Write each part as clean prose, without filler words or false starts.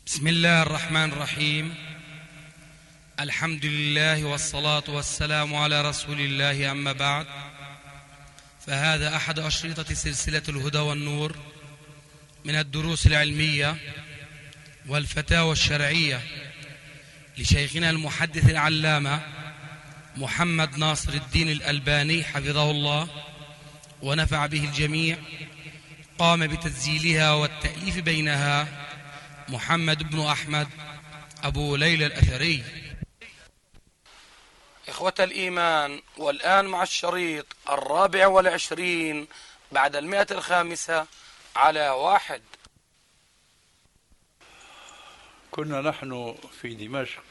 بسم الله الرحمن الرحيم. الحمد لله والصلاة والسلام على رسول الله، أما بعد، فهذا أحد أشرطة سلسلة الهدى والنور من الدروس العلمية والفتاوى الشرعية لشيخنا المحدث العلامة محمد ناصر الدين الألباني حفظه الله ونفع به الجميع. قام بتسجيلها والتأليف بينها محمد بن أحمد أبو ليلى الأثري. إخوة الإيمان، والآن مع الشريط 24 بعد 105 كنا نحن في دمشق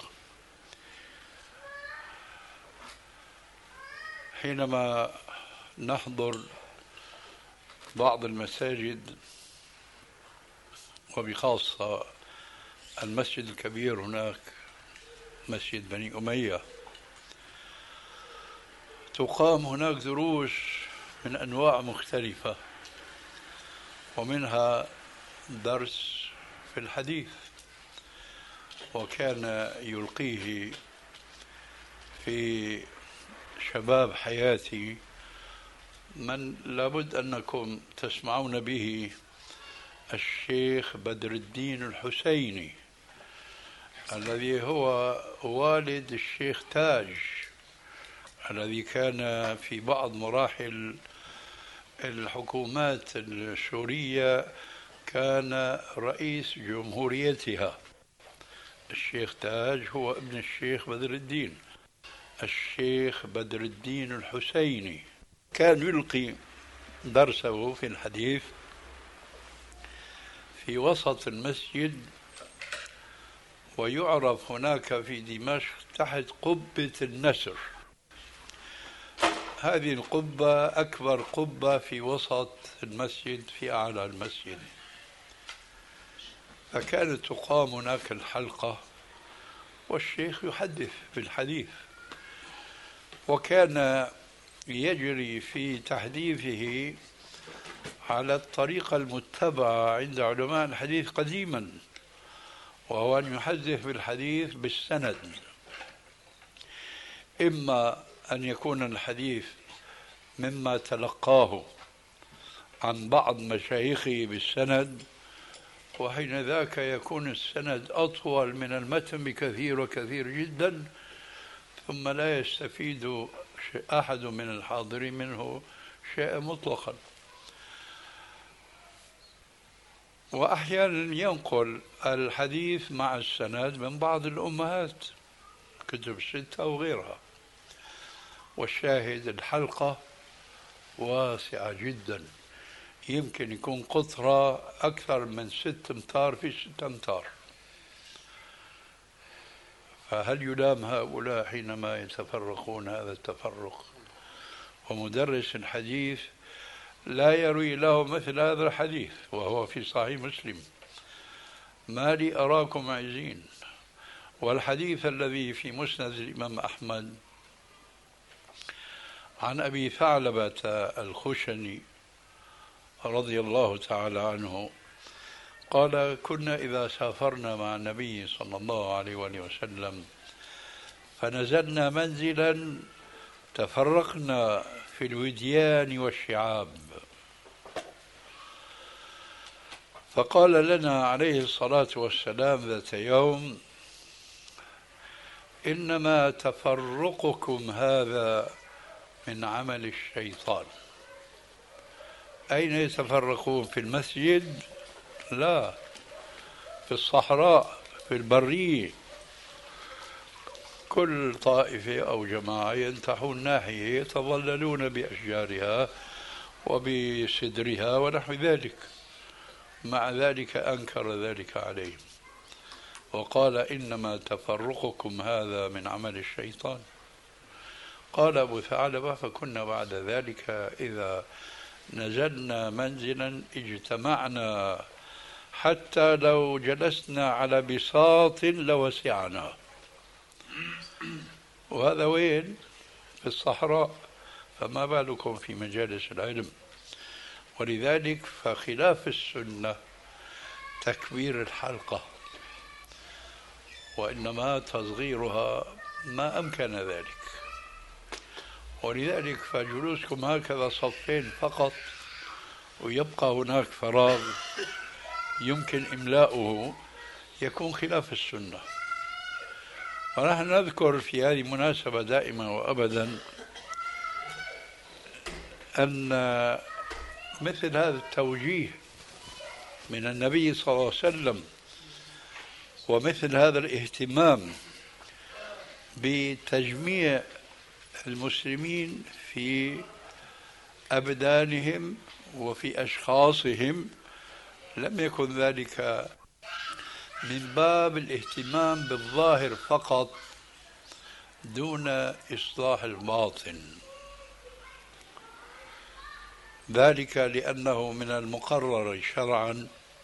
حينما نحضر بعض المساجد، وبخاصة المسجد الكبير هناك، مسجد بني أمية، تقام هناك دروس من أنواع مختلفة، ومنها درس في الحديث، وكان يلقيه في شباب حياتي من لابد أنكم تسمعون به، الشيخ بدر الدين الحسيني، الذي هو والد الشيخ تاج، الذي كان في بعض مراحل الحكومات السورية كان رئيس جمهوريتها. الشيخ تاج هو ابن الشيخ بدر الدين، الشيخ بدر الدين الحسيني. كان يلقي درسه في الحديث في وسط المسجد، ويعرف هناك في دمشق تحت قبة النسر. هذه القبة أكبر قبة في وسط المسجد، في أعلى المسجد، فكانت تقام هناك الحلقة والشيخ يحدث في الحديث، وكان يجري في تحديثه على الطريقة المتبعة عند علماء الحديث قديما، وهو أن يحدث بالحديث بالسند، إما أن يكون الحديث مما تلقاه عن بعض مشايخه بالسند، وحين ذاك يكون السند أطول من المتن بكثير وكثير جدا، ثم لا يستفيد أحد من الحاضرين منه شيئا مطلقا. وأحيانا ينقل الحديث مع السند من بعض الأمهات، كتب الستة وغيرها. والشاهد الحلقة واسعة جدا، يمكن يكون قطرها أكثر من 6 أمتار في 6 أمتار. فهل يلام هؤلاء حينما يتفرقون هذا التفرق؟ ومدرس الحديث لا يروي له مثل هذا الحديث وهو في صحيح مسلم: ما لي أراكم عزين. والحديث الذي في مسند الإمام أحمد عن أبي ثعلبة الخشني رضي الله تعالى عنه قال: كنا إذا سافرنا مع النبي صلى الله عليه وآله وسلم فنزلنا منزلا تفرقنا في الوديان والشعاب، فقال لنا عليه الصلاة والسلام ذات يوم: إنما تفرقكم هذا من عمل الشيطان. أين يتفرقون؟ في المسجد؟ لا، في الصحراء، في البرية. كل طائفة أو جماعة ينتحون ناحية يتظللون بأشجارها وبسدرها ونحو ذلك. مع ذلك أنكر ذلك عليهم وقال: إنما تفرقكم هذا من عمل الشيطان. قال أبو ثعلبة: فكنا بعد ذلك إذا نزلنا منزلا اجتمعنا حتى لو جلسنا على بساط لوسعنا. وهذا وين؟ في الصحراء، فما بالكم في مجالس العلم. ولذلك فخلاف السنة تكبير الحلقة، وإنما تصغيرها ما أمكن ذلك. ولذلك فجلوسكم هكذا صفين فقط ويبقى هناك فراغ يمكن إملاؤه يكون خلاف السنة. ونحن نذكر في هذه المناسبة دائما وأبدا أن مثل هذا التوجيه من النبي صلى الله عليه وسلم ومثل هذا الاهتمام بتجميع المسلمين في أبدانهم وفي أشخاصهم لم يكن ذلك من باب الاهتمام بالظاهر فقط دون إصلاح الباطن. ذلك لأنه من المقرر شرعا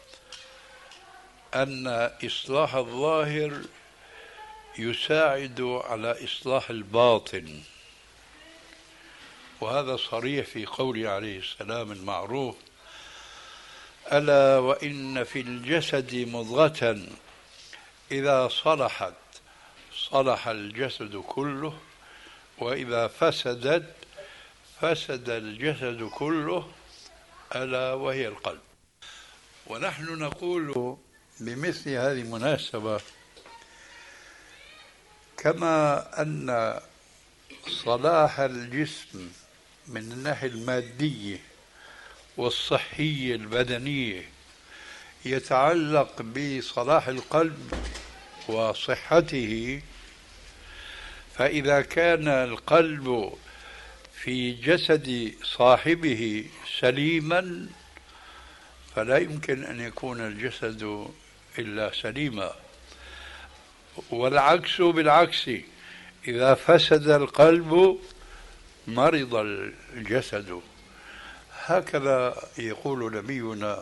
أن إصلاح الظاهر يساعد على إصلاح الباطن، وهذا صريح في قوله عليه السلام المعروف: ألا وإن في الجسد مضغة إذا صلحت صلح الجسد كله وإذا فسدت فسد الجسد كله ألا وهي القلب. ونحن نقول بمثل هذه المناسبة كما أن صلاح الجسم من الناحية المادية والصحية البدنية يتعلق بصلاح القلب وصحته، فإذا كان القلب في جسد صاحبه سليما فلا يمكن أن يكون الجسد إلا سليما، والعكس بالعكس، إذا فسد القلب مرض الجسد. هكذا يقول نبينا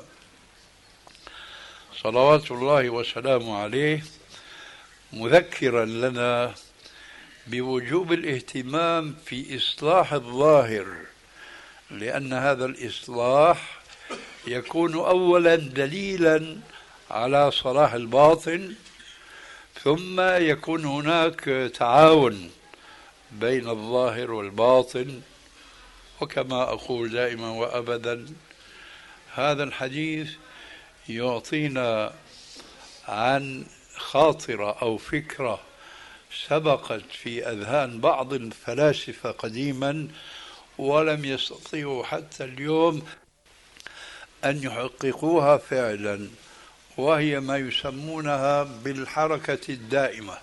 صلوات الله وسلامه عليه مذكرا لنا بوجوب الاهتمام في إصلاح الظاهر، لأن هذا الإصلاح يكون أولا دليلا على صلاح الباطن، ثم يكون هناك تعاون بين الظاهر والباطن. وكما أقول دائما وأبدا هذا الحديث يعطينا عن خاطرة أو فكرة سبقت في أذهان بعض الفلاسفة قديما ولم يستطيعوا حتى اليوم أن يحققوها فعلا، وهي ما يسمونها بالحركة الدائمة.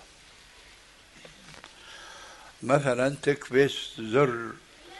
مثلا تكبس زر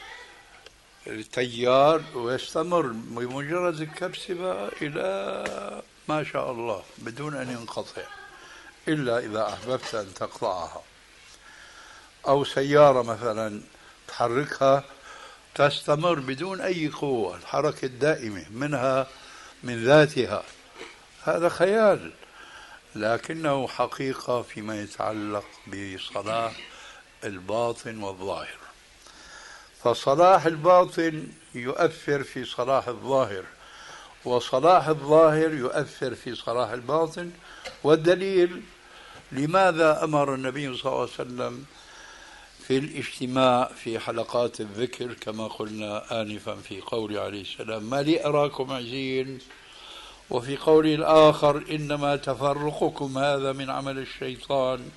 التيار ويستمر بمجرد الكبسة إلى ما شاء الله بدون أن ينقطع، إلا إذا أحببت أن تقطعها. أو سيارة مثلا تحركها تستمر بدون أي قوة، الحركة الدائمة منها من ذاتها. هذا خيال، لكنه حقيقة فيما يتعلق بصلاح الباطن والظاهر. فصلاح الباطن يؤثر في صلاح الظاهر، وصلاح الظاهر يؤثر في صلاح الباطن. والدليل لماذا أمر النبي صلى الله عليه وسلم في الاجتماع في حلقات الذكر كما قلنا آنفا في قوله عليه السلام: ما لي أراكم عزين، وفي قوله الآخر: إنما تفرقكم هذا من عمل الشيطان.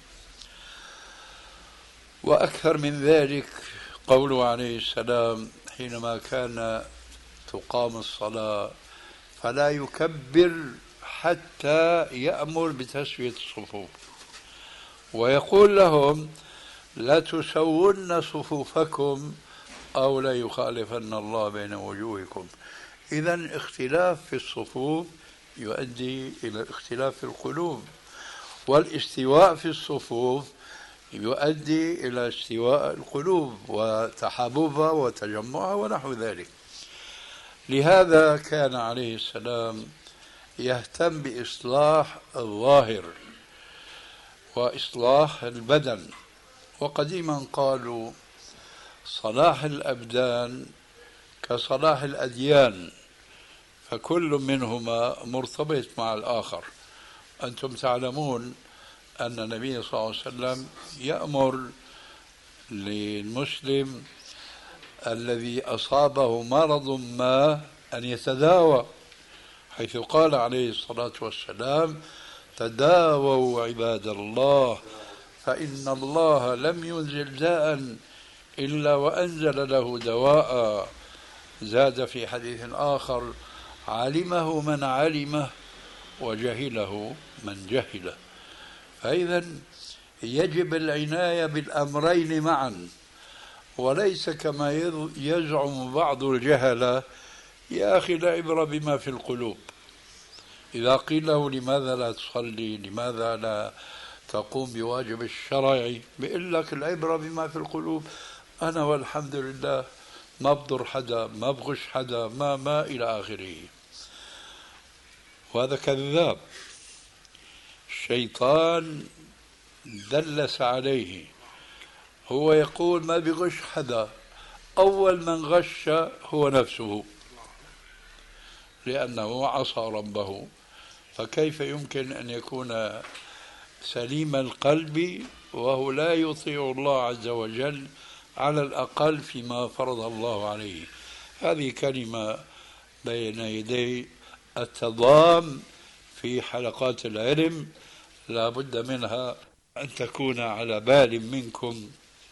وأكثر من ذلك قوله عليه السلام حينما كان تقام الصلاة فلا يكبر حتى يأمر بتسوية الصفوف، ويقول لهم: لا تسون صفوفكم أو لا يخالفن الله بين وجوهكم. إذن اختلاف في الصفوف يؤدي إلى اختلاف في القلوب، والاستواء في الصفوف يؤدي إلى استواء القلوب وتحاببها وتجمعها ونحو ذلك. لهذا كان عليه السلام يهتم بإصلاح الظاهر وإصلاح البدن. وقديما قالوا: صلاح الأبدان كصلاح الأديان، فكل منهما مرتبط مع الآخر. أنتم تعلمون أن النبي صلى الله عليه وسلم يأمر للمسلم الذي أصابه مرض ما أن يتداوى، حيث قال عليه الصلاة والسلام: تداووا عباد الله فإن الله لم ينزل داء إلا وأنزل له دواء. زاد في حديث آخر: علمه من علمه وجهله من جهله. فإذا يجب العناية بالأمرين معا، وليس كما يزعم بعض الجهلة: يا أخي لا عبرة بما في القلوب. إذا قيل له: لماذا لا تصلي؟ لماذا لا تقوم بواجب الشرعي؟ بيقول لك: العبرة بما في القلوب، أنا والحمد لله ما بضر حدا، ما بغش حدا، ما إلى آخره. وهذا كذاب، الشيطان دلس عليه. هو يقول ما بغش حدا، أول من غش هو نفسه، لأنه عصى ربه. فكيف يمكن أن يكون سليم القلب وهو لا يطيع الله عز وجل على الأقل فيما فرض الله عليه؟ هذه كلمة بين يدي التضام في حلقات العلم لا بد منها أن تكون على بال منكم،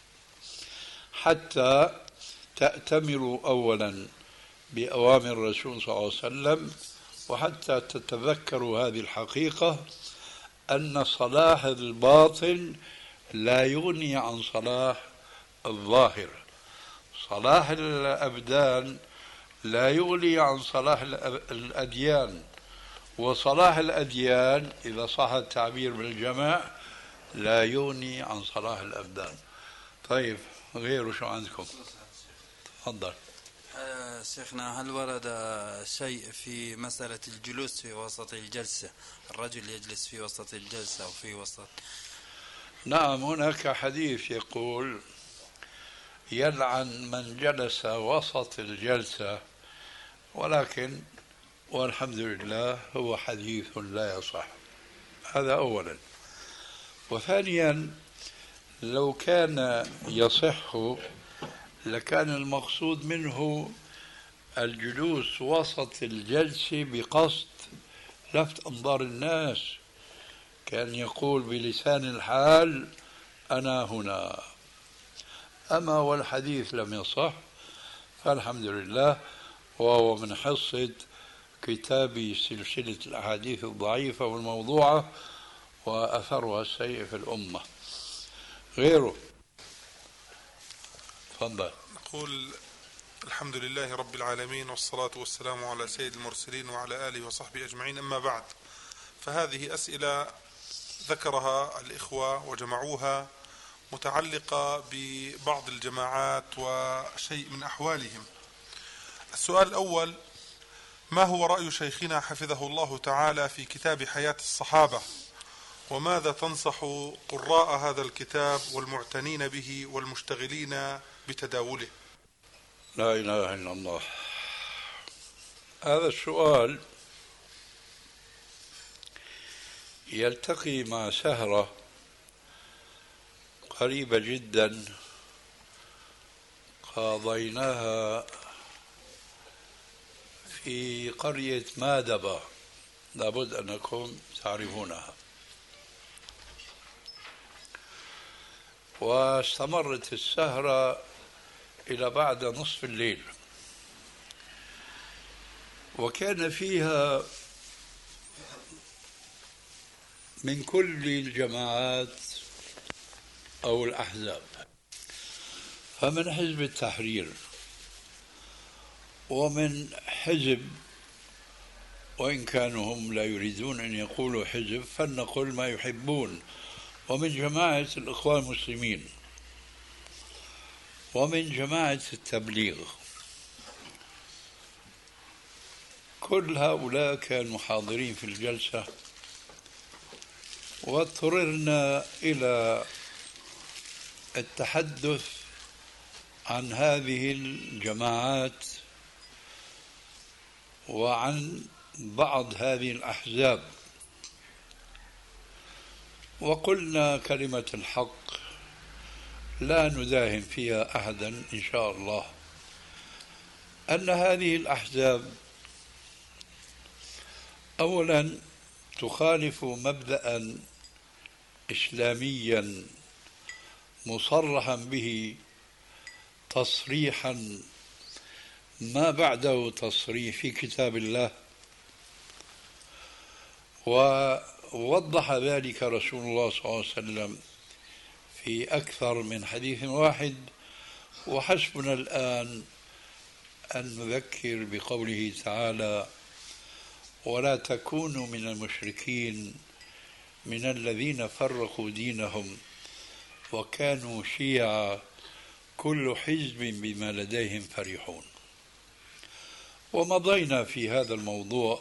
حتى تأتمروا أولا بأوامر الرسول صلى الله عليه وسلم، وحتى تتذكروا هذه الحقيقة: أن صلاح الباطن لا يغني عن صلاح الظاهر. صلاح الأبدان لا يغني عن صلاح الأديان، وصلاح الأديان إذا صح التعبير بالجمع لا يغني عن صلاح الأبدان. طيب، غيره شو عندكم؟ تفضل. شيخنا، هل ورد شيء في مسألة الجلوس في وسط الجلسة؟ الرجل يجلس في وسط الجلسة أو في وسط؟ نعم، هناك حديث يقول: يلعن من جلس وسط الجلسة، ولكن والحمد لله هو حديث لا يصح. هذا أولا. وثانيا، لو كان يصح لكان المقصود منه الجلوس وسط الجلسة بقصد لفت أنظار الناس، كان يقول بلسان الحال: أنا هنا. أما والحديث لم يصح، فالحمد لله، وهو من حصة كتاب سلسلة الأحاديث الضعيفة والموضوعة وأثرها السيء في الأمة. غيره؟ تفضل. نقول: الحمد لله رب العالمين، والصلاة والسلام على سيد المرسلين وعلى آله وصحبه أجمعين، أما بعد. فهذه أسئلة ذكرها الإخوة وجمعوها متعلقة ببعض الجماعات وشيء من أحوالهم. السؤال الأول: ما هو رأي شيخنا حفظه الله تعالى في كتاب حياة الصحابة؟ وماذا تنصح قراء هذا الكتاب والمعتنين به والمشتغلين بتداوله؟ لا إله إلا الله. هذا السؤال يلتقي مع سهرة قريبة جدا قضيناها في قرية مادبة، لابد أنكم تعرفونها. واستمرت السهرة إلى بعد نصف الليل، وكان فيها من كل الجماعات أو الأحزاب، فمن حزب التحرير، ومن حزب، وإن كانوا هم لا يريدون أن يقولوا حزب فلنقل ما يحبون، ومن جماعة الإخوان المسلمين، ومن جماعة التبليغ. كل هؤلاء كانوا حاضرين في الجلسة، واضطررنا إلى التحدث عن هذه الجماعات وعن بعض هذه الأحزاب. وقلنا كلمة الحق لا نداهن فيها أحدا إن شاء الله، أن هذه الأحزاب أولا تخالف مبدأ إسلاميا مصرحا به تصريحا ما بعده تصريح في كتاب الله، ووضح ذلك رسول الله صلى الله عليه وسلم في أكثر من حديث واحد. وحسبنا الآن أن نذكر بقوله تعالى: ولا تكونوا من المشركين من الذين فرقوا دينهم وكانوا شيعا كل حزب بما لديهم فرحون. ومضينا في هذا الموضوع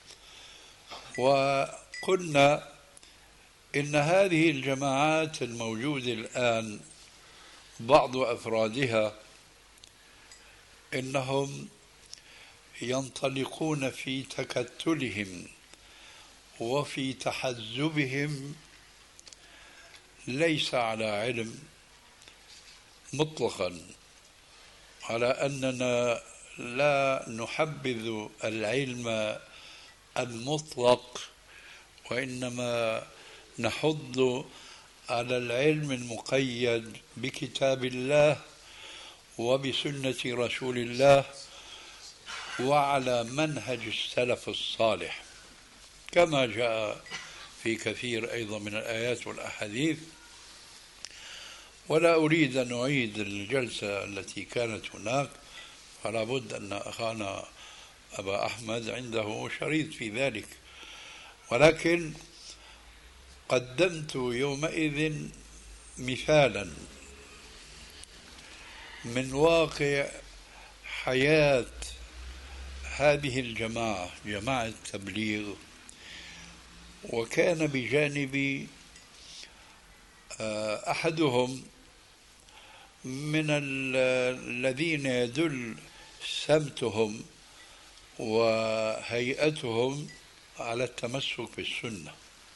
وقلنا إن هذه الجماعات الموجودة الآن بعض أفرادها إنهم ينطلقون في تكتلهم وفي تحزبهم ليس على علم مطلقا، على أننا لا نحبذ العلم المطلق، وإنما نحض على العلم المقيد بكتاب الله وبسنة رسول الله وعلى منهج السلف الصالح، كما جاء في كثير أيضا من الآيات والأحاديث. ولا أريد أن أعيد الجلسة التي كانت هناك، فلا بد أن أخانا أبا أحمد عنده شريط في ذلك، ولكن قدمت يومئذ مثالا من واقع حياة هذه الجماعة، جماعة التبليغ. وكان بجانبي أحدهم من الذين يدل سمتهم وهيئتهم على التمسك بالسنة،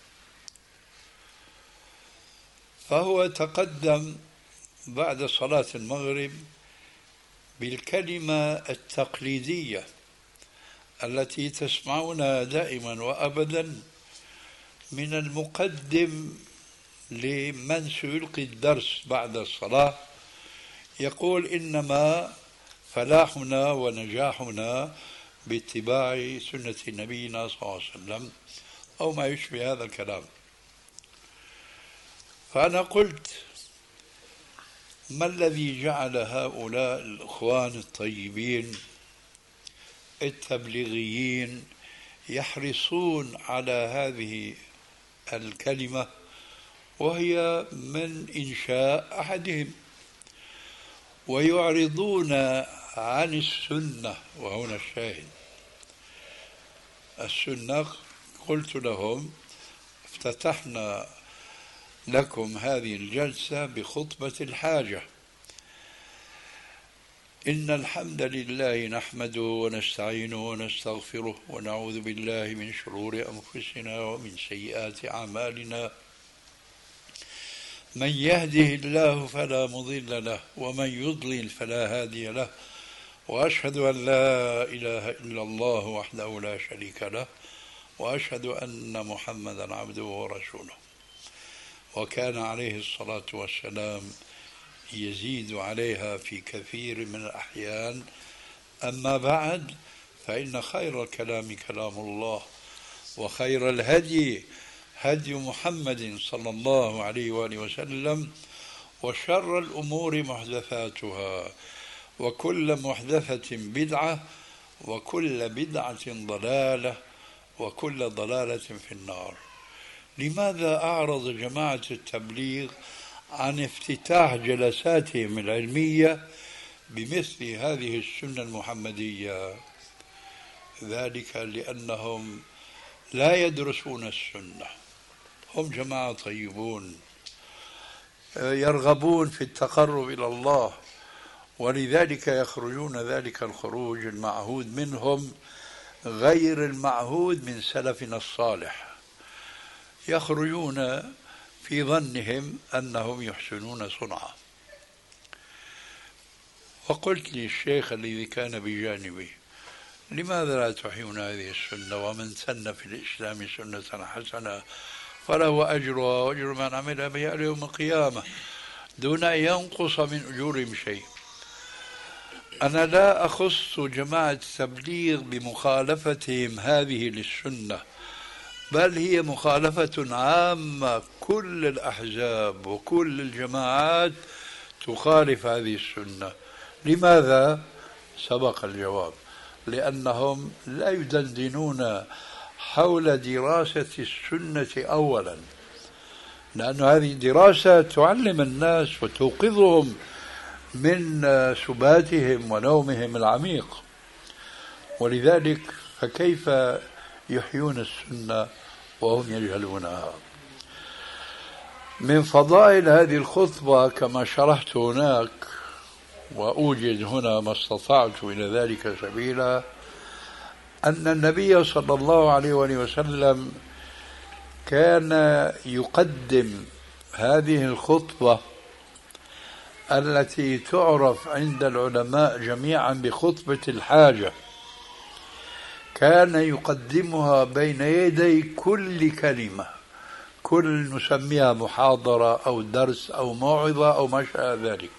فهو تقدم بعد صلاة المغرب بالكلمة التقليدية التي تسمعونها دائما وأبدا من المقدم لمن سيلقي الدرس بعد الصلاة، يقول: إنما فلاحنا ونجاحنا باتباع سنة نبينا صلى الله عليه وسلم، أو ما يشبه هذا الكلام. فأنا قلت: ما الذي جعل هؤلاء الإخوان الطيبين التبليغيين يحرصون على هذه الكلمة وهي من إنشاء أحدهم، ويعرضون عن السنة؟ وهنا الشاهد، السنة. قلت لهم: افتتحنا لكم هذه الجلسة بخطبة الحاجة: إن الحمد لله نحمده ونستعينه ونستغفره ونعوذ بالله من شرور أنفسنا ومن سيئات أعمالنا، من يهده الله فلا مضل له ومن يضلل فلا هادي له، وأشهد أن لا إله إلا الله وحده لا شريك له، وأشهد أن محمدا عبده ورسوله. وكان عليه الصلاة والسلام يزيد عليها في كثير من الأحيان: أما بعد، فإن خير الكلام كلام الله، وخير الهدي هدي محمد صلى الله عليه وآله وسلم، وشر الأمور محدثاتها، وكل محدثة بدعة، وكل بدعة ضلالة، وكل ضلالة في النار. لماذا أعرض جماعة التبليغ عن افتتاح جلساتهم العلمية بمثل هذه السنة المحمدية؟ ذلك لأنهم لا يدرسون السنة. هم جماعة طيبون يرغبون في التقرب إلى الله، ولذلك يخرجون ذلك الخروج المعهود منهم غير المعهود من سلفنا الصالح. يخرجون في ظنهم أنهم يحسنون صنعا. وقلت للشيخ الذي كان بجانبي: لماذا لا تحيون هذه السنة؟ ومن سن في الإسلام سنة حسنة فله أجرها وأجر من عمل بها إلى يوم القيامة دون أن ينقص من أجورهم شيء. أنا لا أخص جماعة التبليغ بمخالفتهم هذه للسنة، بل هي مخالفة عامة، كل الأحزاب وكل الجماعات تخالف هذه السنة. لماذا؟ سبق الجواب: لأنهم لا يدندنون حول دراسة السنة أولا، لأن هذه دراسة تعلم الناس وتوقظهم من سباتهم ونومهم العميق. ولذلك فكيف يحيون السنة وهم يجهلونها؟ من فضائل هذه الخطبة كما شرحت هناك، وأوجد هنا ما استطعت إلى ذلك سبيلا، أن النبي صلى الله عليه وسلم كان يقدم هذه الخطبة التي تعرف عند العلماء جميعا بخطبة الحاجة، كان يقدمها بين يدي كل كلمة، كل نسميها محاضرة أو درس أو موعظة أو ما شابه ذلك.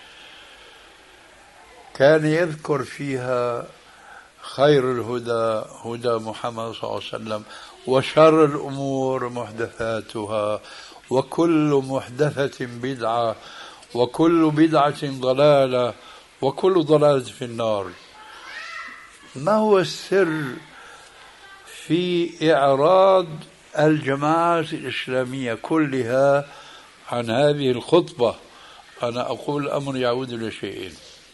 كان يذكر فيها خير الهدى هدى محمد صلى الله عليه وسلم، وشر الأمور محدثاتها، وكل محدثة بدعة، وكل بدعة ضلالة، وكل ضلالة في النار. ما هو السر في إعراض الجماعات الإسلامية كلها عن هذه الخطبة؟ أنا أقول الأمر يعود إلى شيئين.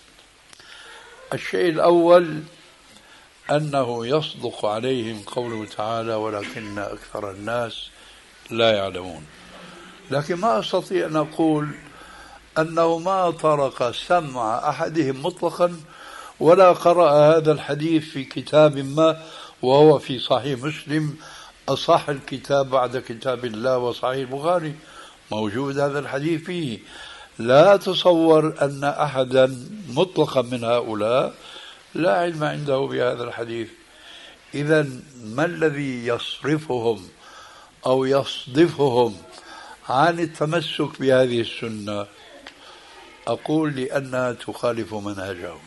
الشيء الأول أنه يصدق عليهم قوله تعالى: ولكن أكثر الناس لا يعلمون. لكن ما أستطيع أن أقول أنه ما طرق سمع أحدهم مطلقا ولا قرأ هذا الحديث في كتاب ما، وهو في صحيح مسلم أصح الكتاب بعد كتاب الله وصحيح البخاري، موجود هذا الحديث فيه. لا أتصور أن أحدا مطلقا من هؤلاء لا علم عنده بهذا الحديث. إذن ما الذي يصرفهم أو يصدفهم عن التمسك بهذه السنة؟ أقول لأنها تخالف منهجهم.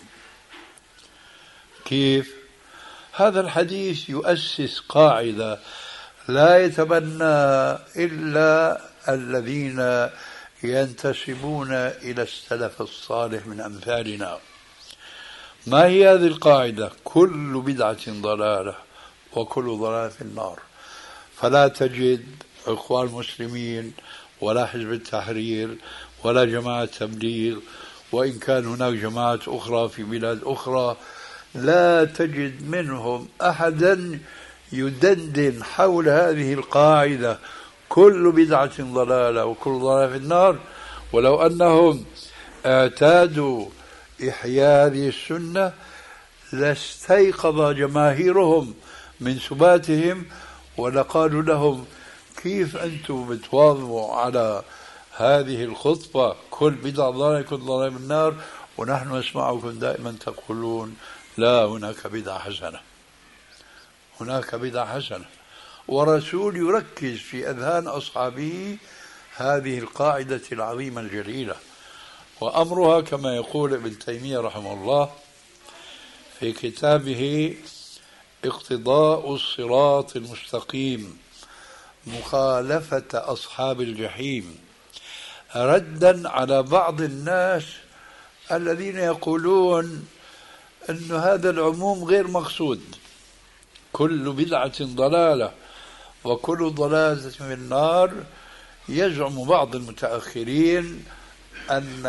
كيف؟ هذا الحديث يؤسس قاعدة لا يتبنى إلا الذين ينتسبون إلى السلف الصالح من أمثالنا. ما هي هذه القاعدة؟ كل بدعة ضلالة وكل ضلالة في النار. فلا تجد إخوان المسلمين ولا حزب التحرير ولا جماعة تبليغ، وإن كان هناك جماعات أخرى في بلاد أخرى، لا تجد منهم أحدا يدندن حول هذه القاعدة: كل بدعة ضلالة وكل ضلالة في النار. ولو أنهم اعتادوا إحياء هذه السنة لاستيقظ جماهيرهم من سباتهم ولقالوا لهم: كيف أنتم بتواظبوا على هذه الخطبة كل بدعة ضلالة كل ضلالة في النار، ونحن نسمعكم دائما تقولون لا، هناك بدعة حسنة، هناك بدعة حسنة. ورسول يركز في أذهان أصحابه هذه القاعدة العظيمة الجليلة. وأمرها كما يقول ابن تيمية رحمه الله في كتابه اقتضاء الصراط المستقيم مخالفة أصحاب الجحيم، ردا على بعض الناس الذين يقولون أن هذا العموم غير مقصود، كل بدعة ضلالة وكل ضلالة في النار. يزعم بعض المتأخرين أن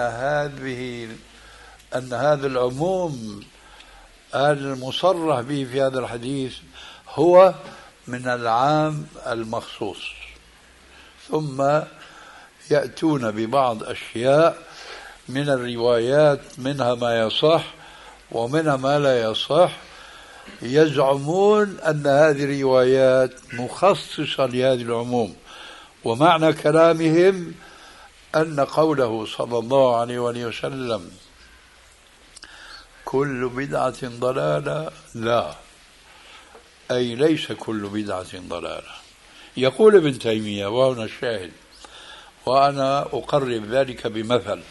هذا العموم المصرح به في هذا الحديث هو من العام المخصوص، ثم يأتون ببعض أشياء من الروايات، منها ما يصح ومنها ما لا يصح، يزعمون أن هذه الروايات مخصصة لهذه العموم، ومعنى كلامهم أن قوله صلى الله عليه وآله وسلم كل بدعة ضلالة، لا، أي ليس كل بدعة ضلالة. يقول ابن تيمية، وهنا الشاهد، وأنا أقرب ذلك بمثل.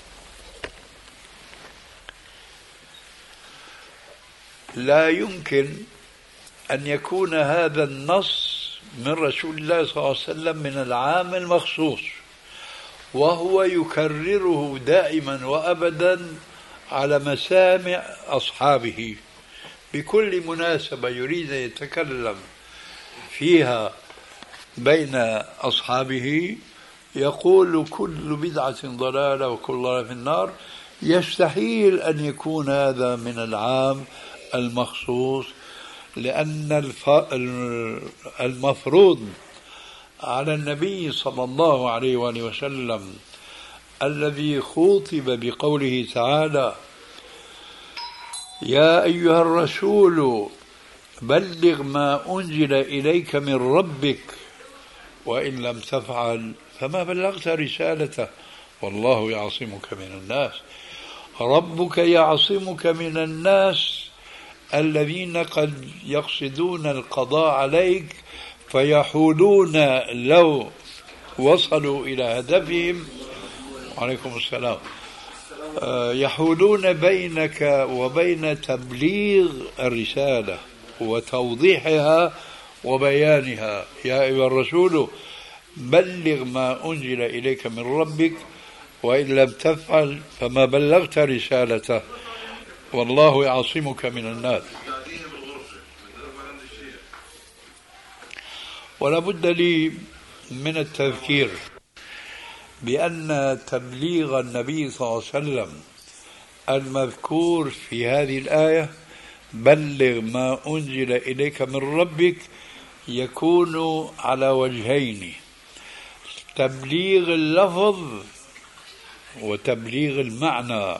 لا يمكن أن يكون هذا النص من رسول الله صلى الله عليه وسلم من العام المخصوص، وهو يكرره دائما وأبدا على مسامع أصحابه بكل مناسبة يريد أن يتكلم فيها بين أصحابه، يقول كل بدعة ضلالة وكل ضلالة في النار. يستحيل أن يكون هذا من العام المخصوص، لأن المفروض على النبي صلى الله عليه وآله وسلم الذي خوطب بقوله تعالى يا أيها الرسول بلغ ما أنزل إليك من ربك وإن لم تفعل فما بلغت رسالته والله يعصمك من الناس. ربك يعصمك من الناس الذين قد يقصدون القضاء عليك فيحولون لو وصلوا إلى هدفهم، عليكم السلام، يحولون بينك وبين تبليغ الرسالة وتوضيحها وبيانها. يا أيها الرسول بلغ ما أنزل إليك من ربك وإن لم تفعل فما بلغت رسالته والله يعصمك من الناس. ولا بد لي من التذكير بأن تبليغ النبي صلى الله عليه وسلم المذكور في هذه الآية بلغ ما أنزل إليك من ربك يكون على وجهين: تبليغ اللفظ وتبليغ المعنى.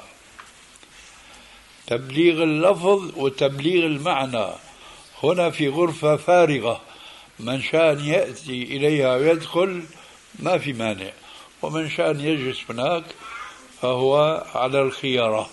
تبليغ اللفظ وتبليغ المعنى. هنا في غرفة فارغة، من شاء أن يأتي إليها ويدخل ما في مانع، ومن شاء أن يجلس هناك فهو على الخيارة.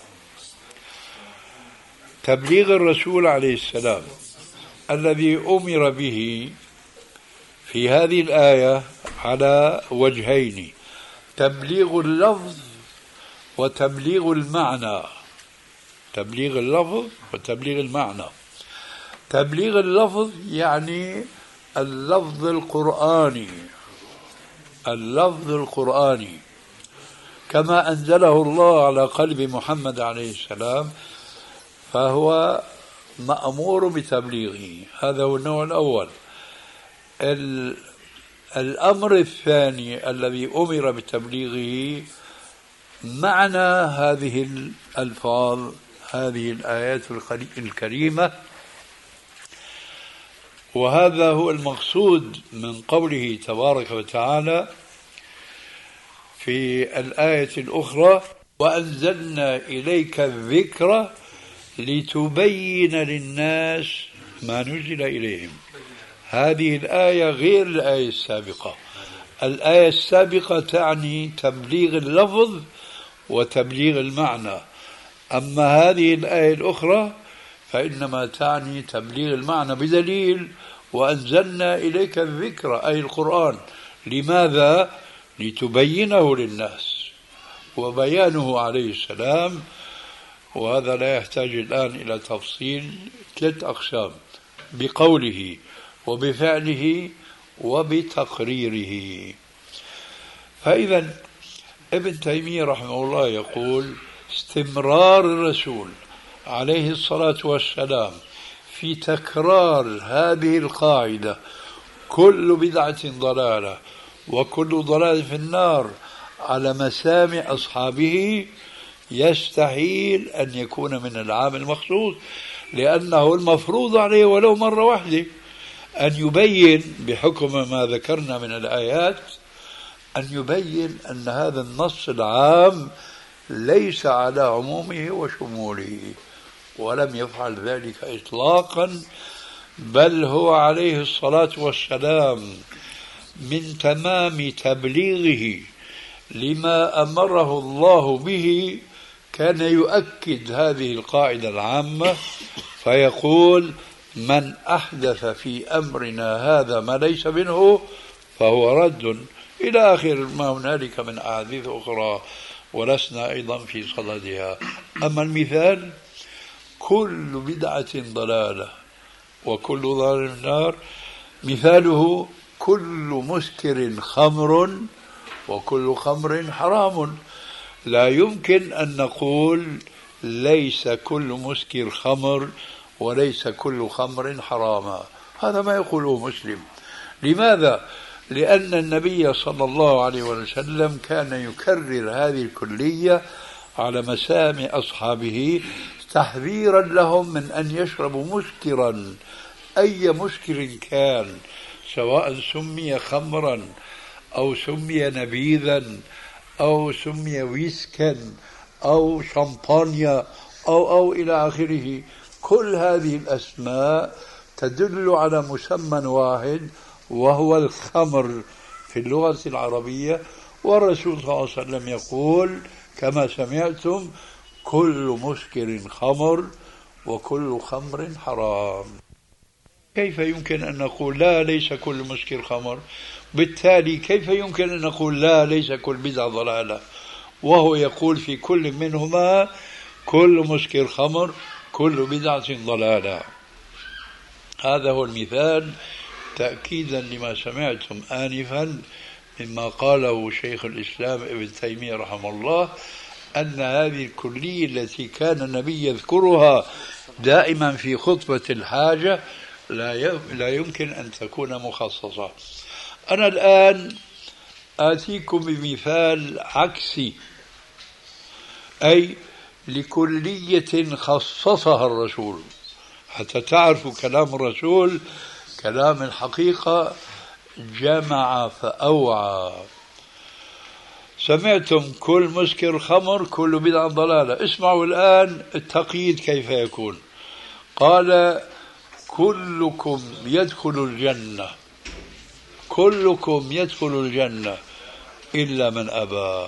تبليغ الرسول عليه السلام الذي أمر به في هذه الآية على وجهين: تبليغ اللفظ وتبليغ المعنى. تبليغ اللفظ وتبليغ المعنى. تبليغ اللفظ يعني اللفظ القرآني، اللفظ القرآني كما أنزله الله على قلب محمد عليه السلام، فهو مأمور بتبليغه. هذا هو النوع الأول. الأمر الثاني الذي أمر بتبليغه معنى هذه الألفاظ، هذه الآيات الكريمة، وهذا هو المقصود من قوله تبارك وتعالى في الآية الأخرى: وأنزلنا إليك الذكر لتبين للناس ما نزل إليهم. هذه الآية غير الآية السابقة. الآية السابقة تعني تبليغ اللفظ وتبليغ المعنى، أما هذه الآية الأخرى فإنما تعني تبليغ المعنى، بدليل وأنزلنا إليك الذكر أي القرآن. لماذا؟ لتبينه للناس. وبيانه عليه السلام، وهذا لا يحتاج الآن إلى تفصيل، 3 أقسام: بقوله وبفعله وبتقريره. فإذا ابن تيمية رحمه الله يقول: استمرار الرسول عليه الصلاة والسلام في تكرار هذه القاعدة كل بدعة ضلالة وكل ضلالة في النار على مسامع أصحابه يستحيل أن يكون من العام المخصوص، لأنه المفروض عليه ولو مرة واحدة أن يبين بحكم ما ذكرنا من الآيات، أن يبين أن هذا النص العام ليس على عمومه وشموله، ولم يفعل ذلك إطلاقا، بل هو عليه الصلاة والسلام من تمام تبليغه لما أمره الله به كان يؤكد هذه القاعدة العامة فيقول: من أحدث في أمرنا هذا ما ليس منه فهو رد، إلى آخر ما هنالك من أحاديث أخرى ولسنا أيضا في صددها. أما المثال: كل بدعة ضلالة وكل ضلال في النار، مثاله: كل مسكر خمر وكل خمر حرام. لا يمكن أن نقول ليس كل مسكر خمر وليس كل خمر حراما، هذا ما يقوله مسلم. لماذا؟ لأن النبي صلى الله عليه وسلم كان يكرر هذه الكلية على مسامع أصحابه تحذيرا لهم من أن يشربوا مسكرا، أي مسكر كان، سواء سمي خمرا أو سمي نبيذا أو سمي ويسكا أو شامبانيا أو إلى آخره. كل هذه الأسماء تدل على مسمى واحد وهو الخمر في اللغة العربية، والرسول صلى الله عليه وسلم يقول كما سمعتم: كل مسكر خمر وكل خمر حرام. كيف يمكن أن نقول لا ليس كل مسكر خمر؟ بالتالي كيف يمكن أن نقول لا ليس كل بدعة ضلالة وهو يقول في كل منهما كل مسكر خمر كل بدعة ضلالة؟ هذا هو المثال تأكيدا لما سمعتم آنفا مما قاله شيخ الإسلام ابن تيمية رحمه الله، أن هذه الكلية التي كان النبي يذكرها دائما في خطبة الحاجة لا يمكن أن تكون مخصصة. أنا الآن آتيكم بمثال عكسي، أي لكلية خصصها الرسول، حتى تعرفوا كلام الرسول كلام الحقيقة جمع فأوعى. سمعتم كل مسكر خمر كل بدعة ضلالة، اسمعوا الآن التقييد كيف يكون. قال: كلكم يدخل الجنة، كلكم يدخل الجنة إلا من أبى.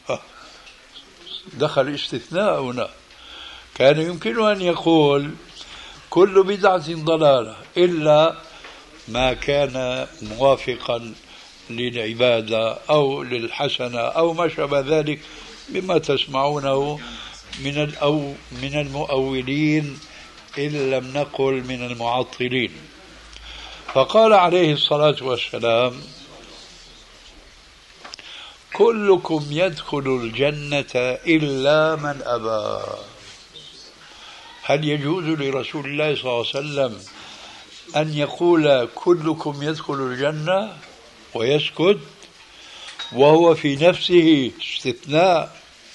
دخل استثناء هنا. كان يمكن أن يقول كل بدعة ضلالة إلا ما كان موافقا للعبادة أو للحسنة أو ما شابه ذلك مما تسمعونه من المؤولين إن لم نقل من المعطلين. فقال عليه الصلاة والسلام: كلكم يدخل الجنة إلا من أبى. هل يجوز لرسول الله صلى الله عليه وسلم أن يقول كلكم يدخل الجنة ويسكت وهو في نفسه استثناء؟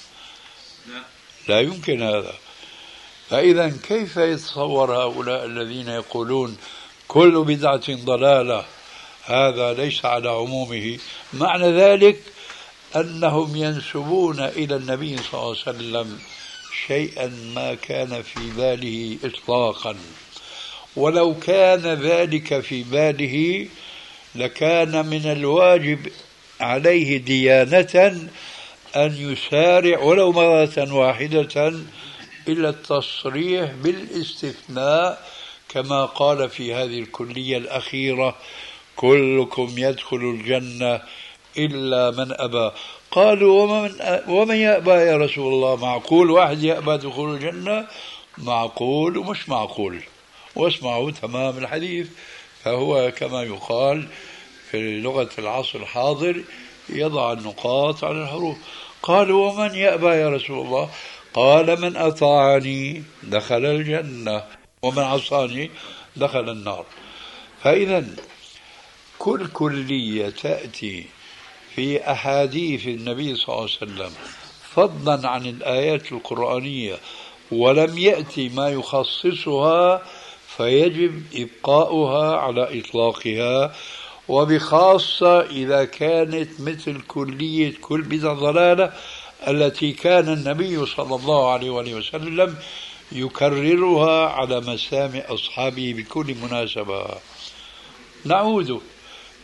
لا يمكن هذا. فإذا كيف يتصور هؤلاء الذين يقولون كل بدعة ضلالة هذا ليس على عمومه؟ معنى ذلك أنهم ينسبون إلى النبي صلى الله عليه وسلم شيئا ما كان في باله إطلاقا، ولو كان ذلك في باله لكان من الواجب عليه ديانة أن يسارع ولو مرة واحدة إلى التصريح بالاستثناء كما قال في هذه الكلية الأخيرة: كلكم يدخل الجنة إلا من أبى. قالوا: ومن يأبى يا رسول الله؟ معقول واحد يأبى دخول الجنة؟ معقول ومش معقول. واسمعوا تمام الحديث، فهو كما يقال في لغة العصر الحاضر يضع النقاط على الحروف. قالوا: ومن يأبى يا رسول الله؟ قال: من أطاعني دخل الجنة ومن عصاني دخل النار. فإذا كل كلية تأتي في أحاديث النبي صلى الله عليه وسلم فضلا عن الآيات القرآنية ولم يأتي ما يخصصها فيجب إبقاؤها على إطلاقها، وبخاصة إذا كانت مثل كلية كل بدعة ضلالة التي كان النبي صلى الله عليه وسلم يكررها على مسامع أصحابه بكل مناسبة. نعود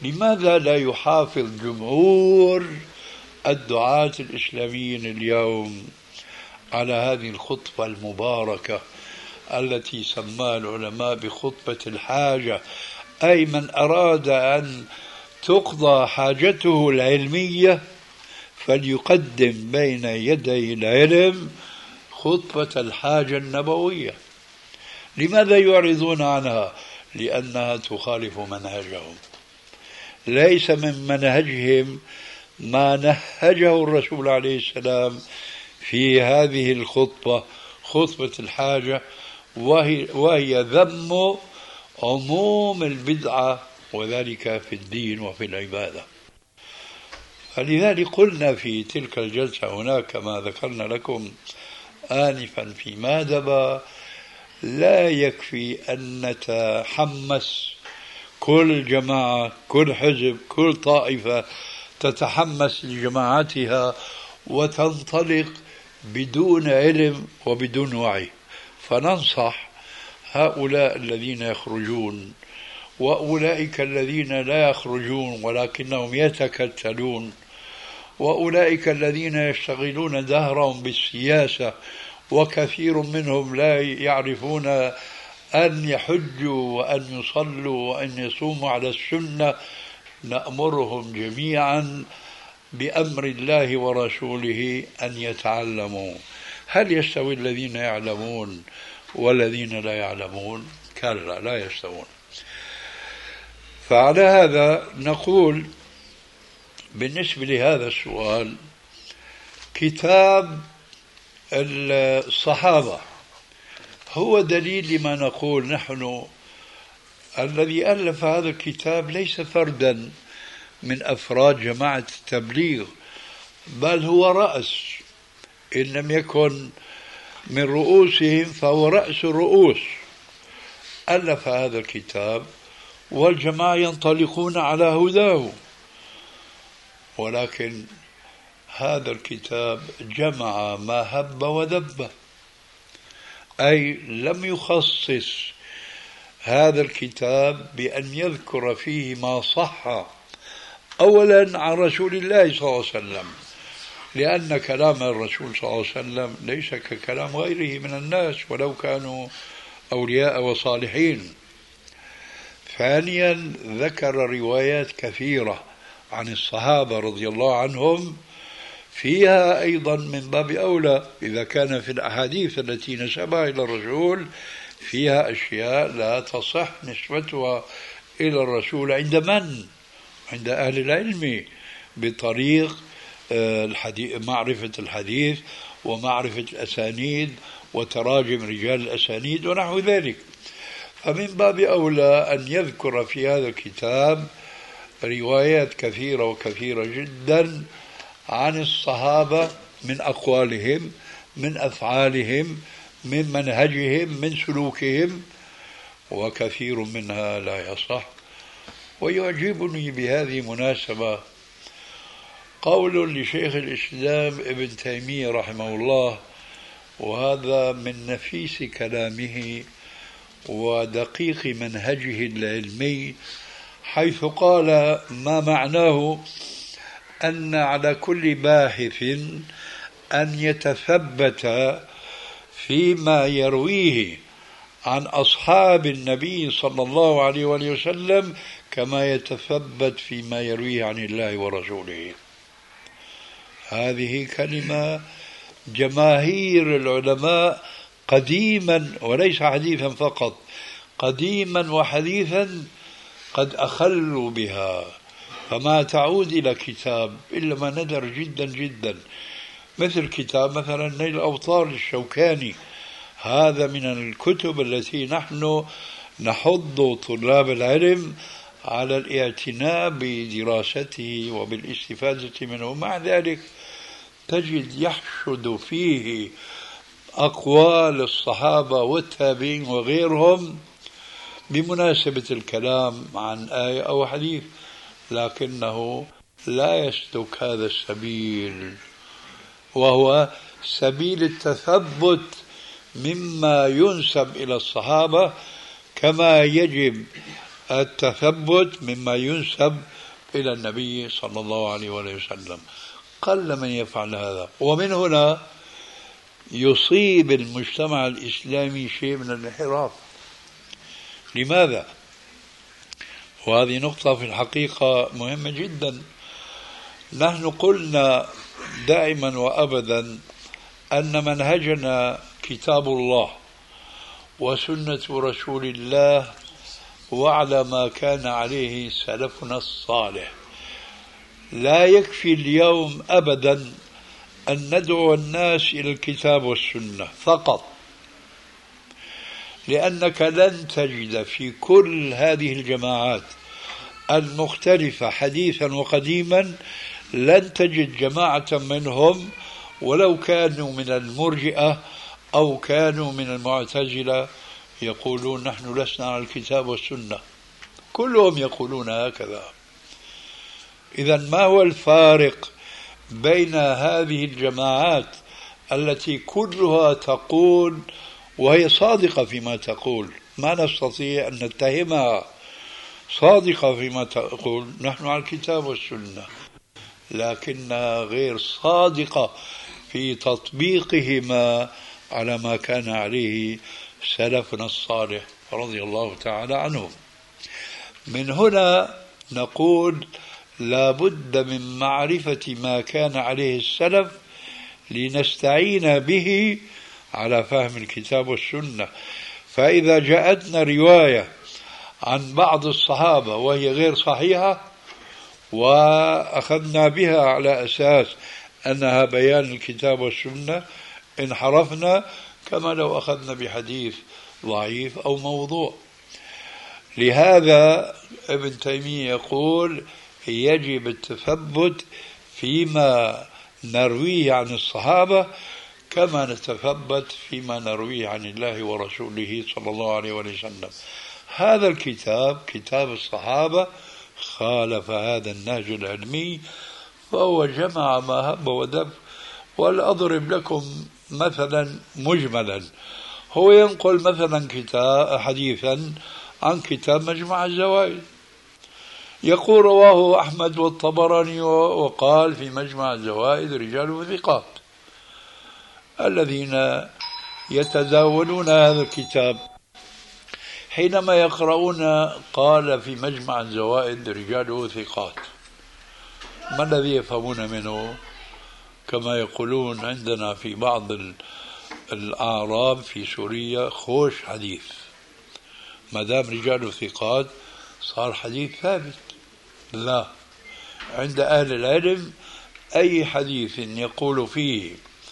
لماذا لا يحافظ جمهور الدعاة الإسلاميين اليوم على هذه الخطبة المباركة التي سماها العلماء بخطبة الحاجة، أي من أراد أن تقضى حاجته العلمية فليقدم بين يدي العلم خطبة الحاجة النبوية. لماذا يعرضون عنها؟ لأنها تخالف منهجهم، ليس من منهجهم ما نهجه الرسول عليه السلام في هذه الخطبة، خطبة الحاجة، وهي ذم عموم البدعة وذلك في الدين وفي العبادة. فلذلك قلنا في تلك الجلسة هناك كما ذكرنا لكم آنفا في مادبة، لا يكفي أن نتحمس كل جماعة، كل حزب، كل طائفة تتحمس لجماعتها وتنطلق بدون علم وبدون وعي. فننصح هؤلاء الذين يخرجون وأولئك الذين لا يخرجون ولكنهم يتكتلون، وأولئك الذين يشتغلون دهرهم بالسياسة وكثير منهم لا يعرفون أن يحجوا وأن يصلوا وأن يصوموا على السنة. نأمرهم جميعا بأمر الله ورسوله أن يتعلموا. هل يستوي الذين يعلمون والذين لا يعلمون؟ كلا، لا يستوون. فعلى هذا نقول بالنسبة لهذا السؤال، كتاب الصحابة هو دليل لما نقول نحن. الذي ألف هذا الكتاب ليس فردا من أفراد جماعة التبليغ، بل هو رأس، إن لم يكن من رؤوسهم فهو رأس الرؤوس. ألف هذا الكتاب والجماعة ينطلقون على هداه، ولكن هذا الكتاب جمع ما هب ودب، أي لم يخصص هذا الكتاب بأن يذكر فيه ما صح أولا عن رسول الله صلى الله عليه وسلم، لأن كلام الرسول صلى الله عليه وسلم ليس ككلام غيره من الناس ولو كانوا أولياء وصالحين. ثانيا ذكر روايات كثيرة عن الصحابة رضي الله عنهم، فيها أيضا من باب أولى إذا كان في الأحاديث التي نسبها إلى الرسول فيها أشياء لا تصح نسبتها إلى الرسول عند من؟ عند أهل العلم، بطريق معرفة الحديث ومعرفة الأسانيد وتراجم رجال الأسانيد ونحو ذلك. فمن باب أولى أن يذكر في هذا الكتاب روايات كثيرة وكثيرة جدا عن الصحابة، من أقوالهم، من أفعالهم، من منهجهم، من سلوكهم، وكثير منها لا يصح. ويعجبني بهذه المناسبة قول لشيخ الإسلام ابن تيمية رحمه الله، وهذا من نفيس كلامه ودقيق منهجه العلمي، حيث قال ما معناه أن على كل باحث أن يتثبت فيما يرويه عن أصحاب النبي صلى الله عليه وسلم كما يتثبت فيما يرويه عن الله ورسوله. هذه كلمة جماهير العلماء قديما وليس حديثا فقط، قديما وحديثا قد أخلوا بها، فما تعود إلى كتاب إلا ما ندر جدا جدا، مثل كتاب مثلا نيل الأوطار للشوكاني. هذا من الكتب التي نحن نحض طلاب العلم على الاعتناء بدراسته وبالاستفادة منه. مع ذلك تجد يحشد فيه أقوال الصحابة والتابعين وغيرهم بمناسبة الكلام عن آية أو حديث، لكنه لا يسلك هذا السبيل، وهو سبيل التثبت مما ينسب إلى الصحابة، كما يجب التثبت مما ينسب إلى النبي صلى الله عليه وسلم. قل من يفعل هذا، ومن هنا يصيب المجتمع الإسلامي شيء من الانحراف. لماذا؟ وهذه نقطة في الحقيقة مهمة جدا. نحن قلنا دائما وأبدا أن منهجنا كتاب الله وسنة رسول الله وعلى ما كان عليه سلفنا الصالح. لا يكفي اليوم أبدا أن ندعو الناس إلى الكتاب والسنة فقط، لأنك لن تجد في كل هذه الجماعات المختلفة حديثا وقديما، لن تجد جماعة منهم ولو كانوا من المرجئة أو كانوا من المعتزلة يقولون نحن لسنا على الكتاب والسنة. كلهم يقولون هكذا. إذا ما هو الفارق بين هذه الجماعات التي كلها تقول وهي صادقة فيما تقول، ما نستطيع أن نتهمها، صادقة فيما تقول نحن على الكتاب والسنة، لكنها غير صادقة في تطبيقهما على ما كان عليه سلفنا الصالح رضي الله تعالى عنهم. من هنا نقول لا بد من معرفة ما كان عليه السلف لنستعين به على فهم الكتاب والسنة. فإذا جاءتنا رواية عن بعض الصحابة وهي غير صحيحة وأخذنا بها على أساس أنها بيان الكتاب والسنة، انحرفنا كما لو أخذنا بحديث ضعيف أو موضوع. لهذا ابن تيمية يقول يجب التثبت فيما نرويه عن الصحابة كما نتثبت فيما نرويه عن الله ورسوله صلى الله عليه وسلم. هذا الكتاب كتاب الصحابة خالف هذا النهج العلمي، فهو جمع ما هب ودب. ولأضرب لكم مثلا مجملا، هو ينقل مثلا كتاب حديثا عن كتاب مجمع الزوائد، يقول رواه أحمد والطبراني وقال في مجمع الزوائد رجال ثقات. الذين يتداولون هذا الكتاب حينما يقرؤون قال في مجمع الزوائد رجال ثقات، ما الذي يفهمون منه؟ كما يقولون عندنا في بعض الأعراب في سوريا خوش حديث، ما دام رجال ثقات صار حديث ثابت. لا، عند أهل العلم أي حديث يقول فيه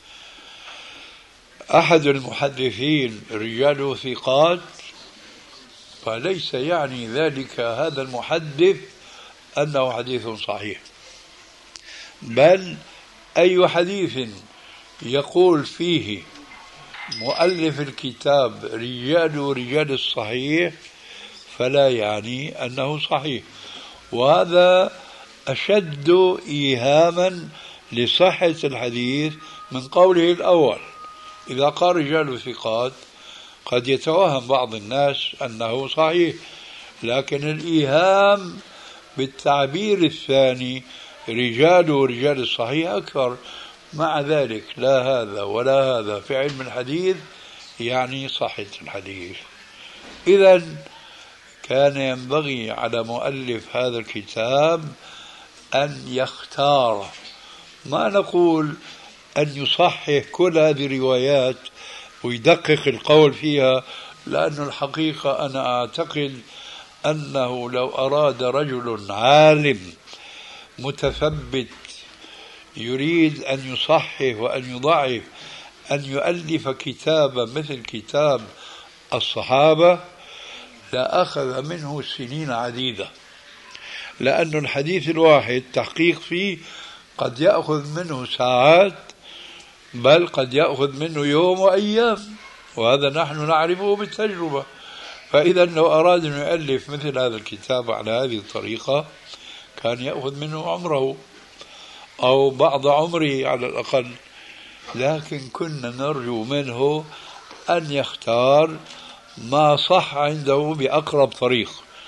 أحد المحدثين رجال ثقات فليس يعني ذلك هذا المحدث أنه حديث صحيح، بل أي حديث يقول فيه مؤلف الكتاب رجال الصحيح فلا يعني أنه صحيح. وهذا أشد إيهاما لصحة الحديث من قوله الأول. إذا قال رجال ثقات قد يتوهم بعض الناس أنه صحيح، لكن الإيهام بالتعبير الثاني رجال الصحيح أكثر. مع ذلك لا هذا ولا هذا في علم الحديث يعني صحة الحديث. إذن كان ينبغي على مؤلف هذا الكتاب أن يختار، ما نقول أن يصحح كل هذه الروايات ويدقق القول فيها، لأن الحقيقة أنا أعتقد أنه لو أراد رجل عالم متثبت يريد أن يصحح وأن يضعف أن يؤلف كتابا مثل كتاب الصحابة لأخذ منه سنين عديدة، لأن الحديث الواحد تحقيق فيه قد يأخذ منه ساعات، بل قد يأخذ منه يوم وأيام، وهذا نحن نعرفه بالتجربة. فإذا لو أراد أن يؤلف مثل هذا الكتاب على هذه الطريقة كان يأخذ منه عمره أو بعض عمره على الأقل، لكن كنا نرجو منه أن يختار ما صح عنده بأقرب طريق.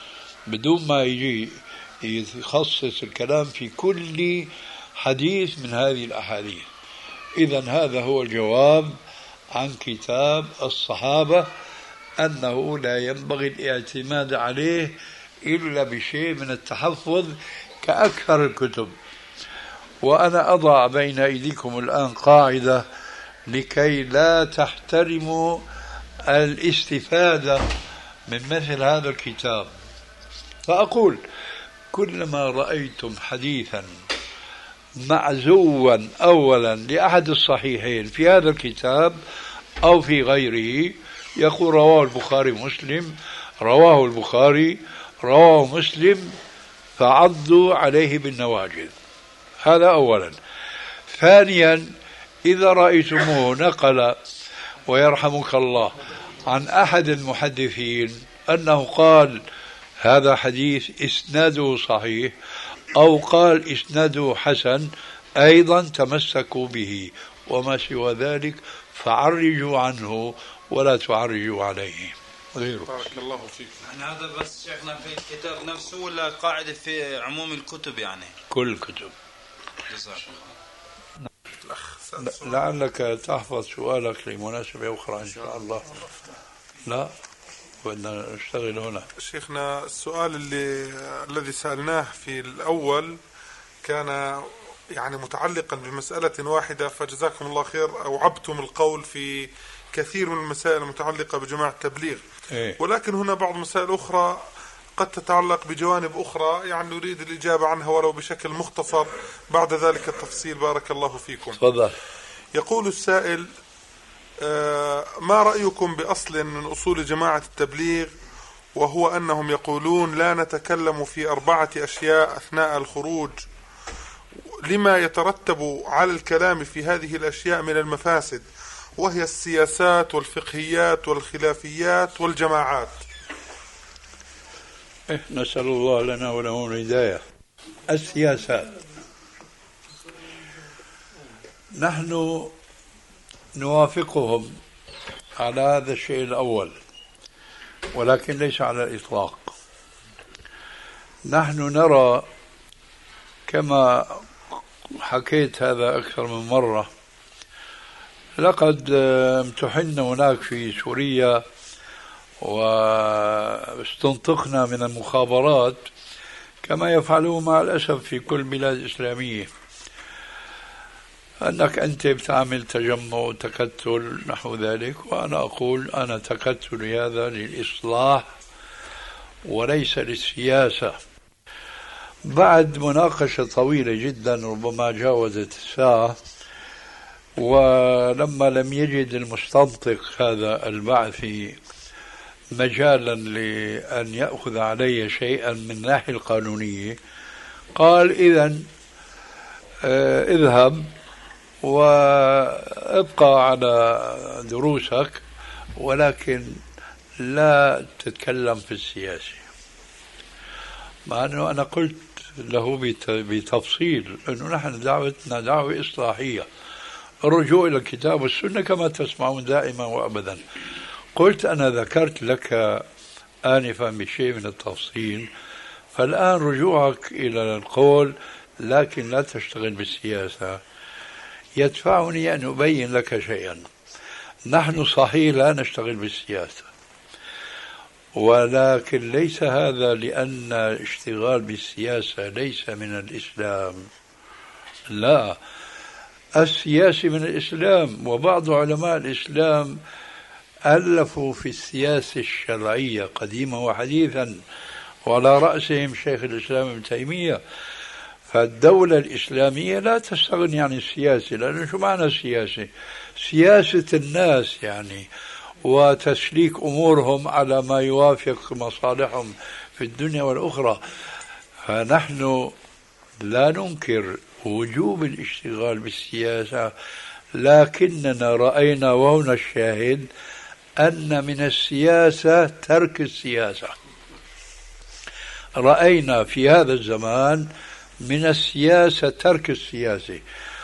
بدون ما يجي يخصص الكلام في كل حديث من هذه الأحاديث. إذا هذا هو الجواب عن كتاب الصحابة، أنه لا ينبغي الاعتماد عليه إلا بشيء من التحفظ كأكثر الكتب. وأنا أضع بين أيديكم الآن قاعدة لكي لا تحترموا الاستفادة من مثل هذا الكتاب، فأقول: كلما رأيتم حديثا معزوا أولا لأحد الصحيحين في هذا الكتاب أو في غيره، يقول رواه البخاري مسلم، رواه البخاري، رواه مسلم، فعضوا عليه بالنواجذ. هذا أولا. ثانيا، إذا رأيتموه نقل ويرحمك الله عن أحد المحدثين أنه قال هذا حديث إسناده صحيح أو قال إسناده حسن، أيضا تمسكوا به، وما سوى ذلك فعرجوا عنه ولا تعرجوا عليه غيره. بارك الله فيك. يعني هذا بس شيخنا في الكتاب نفسه ولا قاعدة في عموم الكتب؟ يعني كل الكتب. لعلك تحفظ سؤالك لمناسبة أخرى إن شاء الله. لا، بدنا نشتغل هنا. شيخنا السؤال الذي سألناه في الأول كان يعني متعلقا بمسألة واحدة، فجزاكم الله خير أوعبتم القول في كثير من المسائل المتعلقة بجماعة التبليغ، ولكن هنا بعض مسائل أخرى قد تتعلق بجوانب أخرى، يعني نريد الإجابة عنها ولو بشكل مختصر، بعد ذلك التفصيل. بارك الله فيكم. تفضل. يقول السائل: ما رأيكم بأصل من أصول جماعة التبليغ، وهو أنهم يقولون لا نتكلم في 4 أشياء أثناء الخروج لما يترتب على الكلام في هذه الأشياء من المفاسد، وهي السياسات والفقهيات والخلافيات والجماعات. نسأل الله لنا ولهم الهداية. السياسات نحن نوافقهم على هذا الشيء الأول، ولكن ليس على الإطلاق. نحن نرى كما حكيت هذا أكثر من مرة، لقد امتحنا هناك في سوريا واستنطقنا من المخابرات كما يفعلون مع الأسف في كل البلاد الإسلامية، أنك أنت بتعمل تجمع وتكتل نحو ذلك، وأنا أقول أنا تكتلي هذا للإصلاح وليس للسياسة. بعد مناقشة طويلة جدا ربما جاوزت الساعة، ولما لم يجد المستنطق هذا البعثي مجالا لأن يأخذ علي شيئا من الناحية القانونية، قال: إذن اذهب وابقى على دروسك، ولكن لا تتكلم في السياسة. مع أنه أنا قلت له بتفصيل أنه نحن دعوتنا دعوة إصلاحية، الرجوع إلى الكتاب والسنة كما تسمعون دائما وأبدا. قلت أنا ذكرت لك آنفا بشيء من التفصيل، فالآن رجوعك إلى القول لكن لا تشتغل بالسياسة يدفعني أن أبين لك شيئا. نحن صحيح لا نشتغل بالسياسة، ولكن ليس هذا لأن الاشتغال بالسياسة ليس من الإسلام، لا، السياسة من الإسلام. وبعض علماء الإسلام ألفوا في السياسة الشرعية قديما وحديثا، وعلى رأسهم شيخ الإسلام ابن تيمية. فالدولة الإسلامية لا تستغني عن السياسة، لأنه شو معنى السياسة؟ سياسة الناس يعني، وتسليك أمورهم على ما يوافق مصالحهم في الدنيا والأخرى. فنحن لا ننكر وجوب الاشتغال بالسياسة، لكننا رأينا وهنا الشاهد أن من السياسة ترك السياسة. رأينا في هذا الزمان من السياسة ترك السياسة،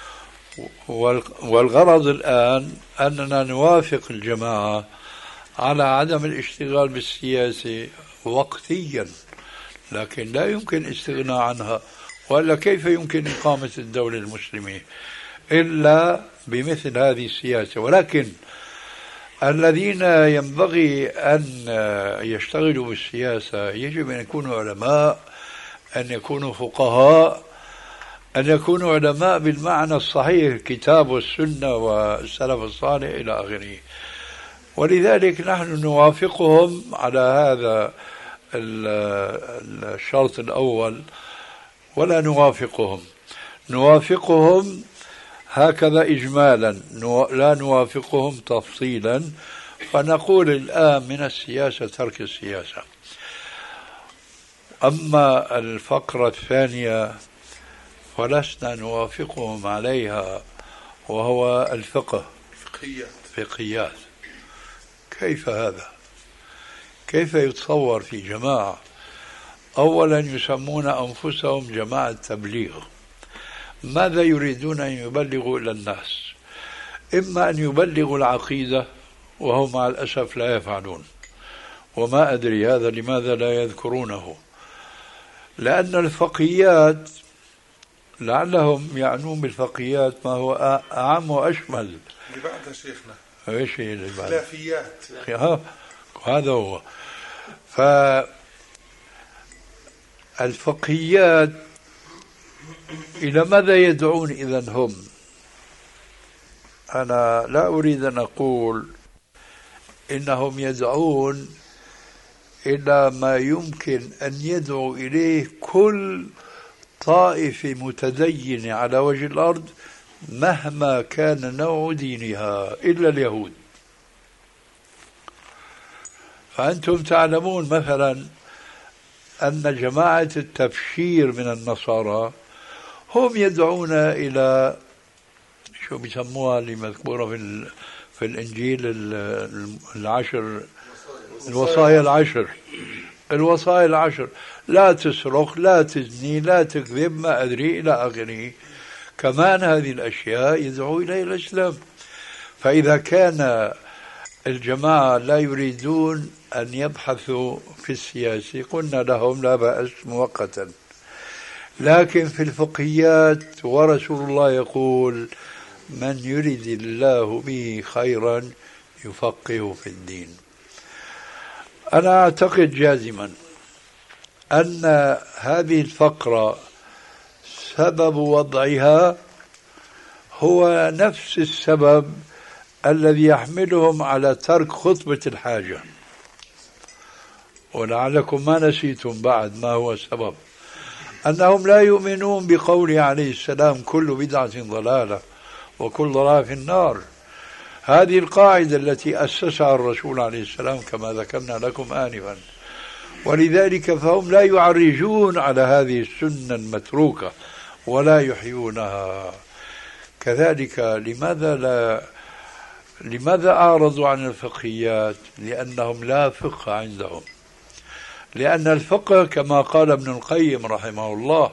والغرض الآن أننا نوافق الجماعة على عدم الاشتغال بالسياسة وقتيا، لكن لا يمكن استغناء عنها، وإلا كيف يمكن إقامة الدولة المسلمة إلا بمثل هذه السياسة. ولكن الذين ينبغي أن يشتغلوا بالسياسة يجب أن يكونوا علماء، أن يكونوا فقهاء، أن يكونوا علماء بالمعنى الصحيح، الكتاب والسنة والسلف الصالح إلى آخره. ولذلك نحن نوافقهم على هذا الشرط الأول، ولا نوافقهم هكذا إجمالا، لا نوافقهم تفصيلا. فنقول الآن من السياسة ترك السياسة. أما الفقرة الثانية فلسنا نوافقهم عليها، وهو الفقه، فقهيات. كيف هذا؟ كيف يتصور في جماعة أولا يسمون أنفسهم جماعة تبليغ؟ ماذا يريدون أن يبلغوا إلى الناس؟ إما أن يبلغوا العقيدة، وهم مع الأسف لا يفعلون، وما أدري هذا لماذا لا يذكرونه، لأن الفقهيات لعلهم يعنون بالفقهيات ما هو أعم وأشمل. اللي بعدها شيخنا ايش هي اللي بعدها؟ خلافيات. هذا هو. فالفقهيات إلى ماذا يدعون إذن هم؟ أنا لا أريد أن أقول إنهم يدعون إلى ما يمكن أن يدعو إليه كل طائفة متدينة على وجه الأرض مهما كان نوع دينها، إلا اليهود. فأنتم تعلمون مثلا أن جماعة التبشير من النصارى هم يدعون إلى شو بيسموها اللي مذكورة في الإنجيل العشر، الوصايا العشر، لا تسرق، لا تزني، لا تكذب، ما أدري إلى آخره. كمان هذه الأشياء يدعو إلى الإسلام. فإذا كان الجماعة لا يريدون أن يبحثوا في السياسة قلنا لهم لا بأس مؤقتا، لكن في الفقهيات ورسول الله يقول من يريد الله به خيرا يفقه في الدين. أنا أعتقد جازما أن هذه الفقرة سبب وضعها هو نفس السبب الذي يحملهم على ترك خطبة الحاجة، ولعلكم ما نسيتم بعد ما هو السبب، أنهم لا يؤمنون بقوله عليه السلام كل بدعة ضلالة وكل ضلالة في النار. هذه القاعدة التي أسسها الرسول عليه السلام كما ذكرنا لكم آنفا، ولذلك فهم لا يعرجون على هذه السنة المتروكة ولا يحيونها. كذلك لماذا أعرضوا عن الفقهيات؟ لأنهم لا فقه عندهم، لأن الفقه كما قال ابن القيم رحمه الله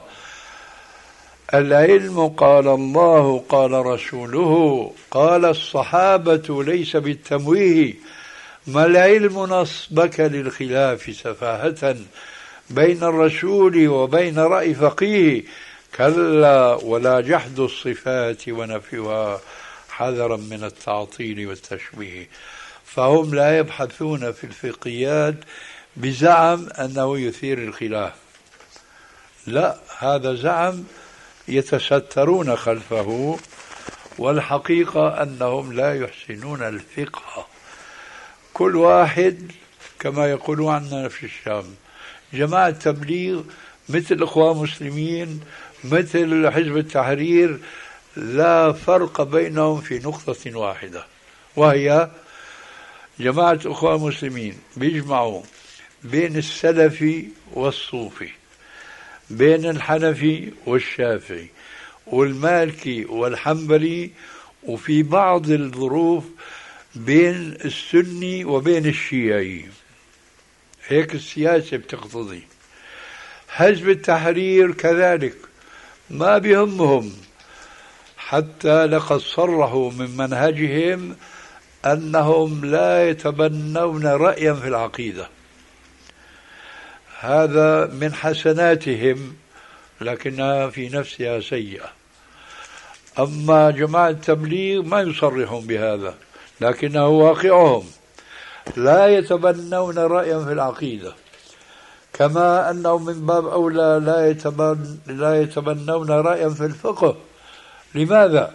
العلم قال الله قال رسوله قال الصحابة ليس بالتمويه، ما العلم نصبك للخلاف سفاهة بين الرسول وبين رأي فقيه، كلا ولا جحد الصفات ونفيها حذرا من التعطيل والتشبيه. فهم لا يبحثون في الفقهيات بزعم أنه يثير الخلاف، لا، هذا زعم يتسترون خلفه، والحقيقة أنهم لا يحسنون الفقه. كل واحد كما يقولون عندنا في الشام جماعة تبليغ مثل الإخوان المسلمين مثل حزب التحرير، لا فرق بينهم في نقطة واحدة، وهي جماعة الإخوان المسلمين بيجمعوا بين السلفي والصوفي، بين الحنفي والشافعي والمالكي والحنبلي، وفي بعض الظروف بين السني وبين الشيعي. هيك السياسة بتقتضي. حزب التحرير كذلك ما بيهمهم، حتى لقد صرحوا من منهجهم أنهم لا يتبنون رأيا في العقيدة. هذا من حسناتهم لكنها في نفسها سيئة. أما جماعة التبليغ ما يصرحون بهذا لكنه واقعهم، لا يتبنون رأيا في العقيدة، كما أنه من باب أولى لا يتبنون رأيا في الفقه. لماذا؟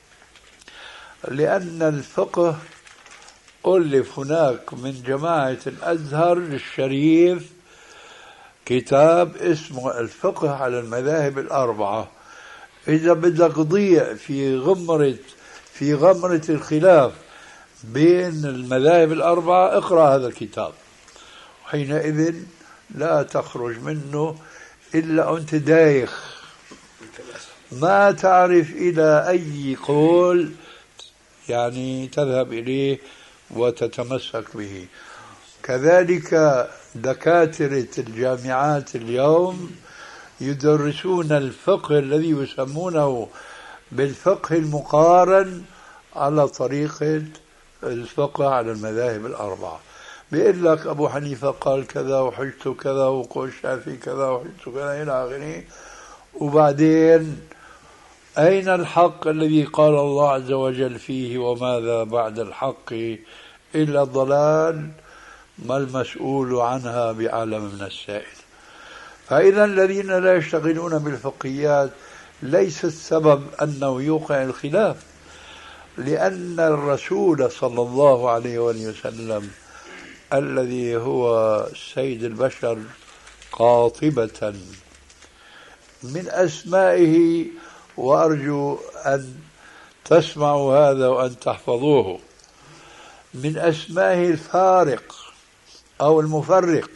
لأن الفقه ألف هناك من جماعة الأزهر الشريف كتاب اسمه الفقه على المذاهب الأربعة. إذا بدك تضيع في غمرة الخلاف بين المذاهب الأربعة اقرأ هذا الكتاب، وحينئذ لا تخرج منه إلا أنت دايخ ما تعرف إلى أي قول يعني تذهب إليه وتتمسك به. كذلك دكاترة الجامعات اليوم يدرسون الفقه الذي يسمونه بالفقه المقارن على طريقة الفقه على المذاهب الأربعة. بيقول لك أبو حنيفة قال كذا وحجته كذا وقول الشافعي كذا وحجته كذا إلى آخره، وبعدين أين الحق الذي قال الله عز وجل فيه وماذا بعد الحق إلا الضلال ما المسؤول عنها بعالم من السائل. فإذا الذين لا يشتغلون بالفقهيات ليس السبب أنه يوقع الخلاف، لأن الرسول صلى الله عليه وسلم الذي هو سيد البشر قاطبة من أسمائه، وأرجو أن تسمعوا هذا وأن تحفظوه، من أسمائه الفارق أو المفرق،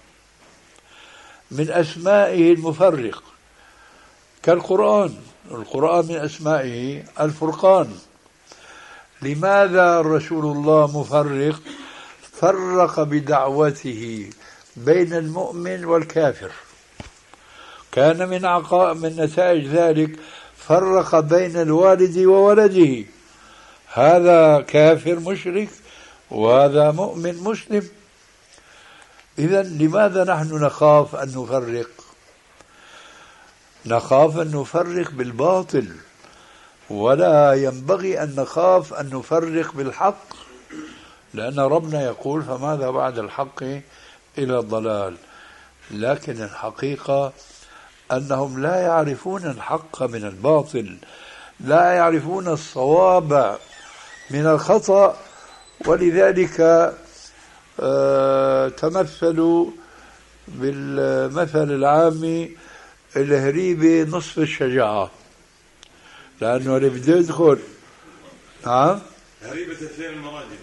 من أسمائه المفرق كالقرآن. القرآن من أسمائه الفرقان. لماذا رسول الله مفرق؟ فرق بدعوته بين المؤمن والكافر. كان من نتائج ذلك فرق بين الوالد وولده، هذا كافر مشرك وهذا مؤمن مسلم. إذا لماذا نحن نخاف أن نفرق؟ نخاف أن نفرق بالباطل، ولا ينبغي أن نخاف أن نفرق بالحق، لأن ربنا يقول فماذا بعد الحق إلى الضلال. لكن الحقيقة أنهم لا يعرفون الحق من الباطل، لا يعرفون الصواب من الخطأ، ولذلك تمثلوا بالمثل العامي الهريبة نصف الشجاعة، لأنه اللي بده يدخل نعم هريبة اثنين المراجل